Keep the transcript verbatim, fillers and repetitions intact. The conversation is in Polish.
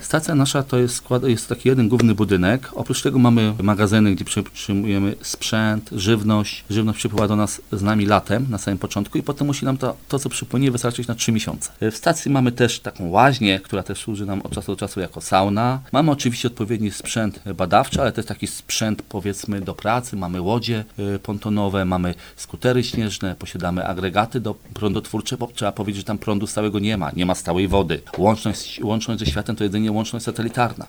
Stacja nasza to jest, skład, jest taki jeden główny budynek. Oprócz tego mamy magazyny, gdzie przyjmujemy sprzęt, żywność. Żywność przypływa do nas z nami latem na samym początku i potem musi nam to, to co przypłynie, wystarczyć na trzy miesiące. W stacji mamy też taką łaźnię, która też służy nam od czasu do czasu jako sauna. Mamy oczywiście odpowiedni sprzęt badawczy, ale też taki sprzęt powiedzmy do pracy. Mamy łodzie pontonowe, mamy skutery śnieżne, posiadamy agregaty do prądotwórcze, bo trzeba powiedzieć, że tam prądu stałego nie ma. Nie ma stałej wody. Łączność, łączność ze światem to jedynie łączność satelitarna.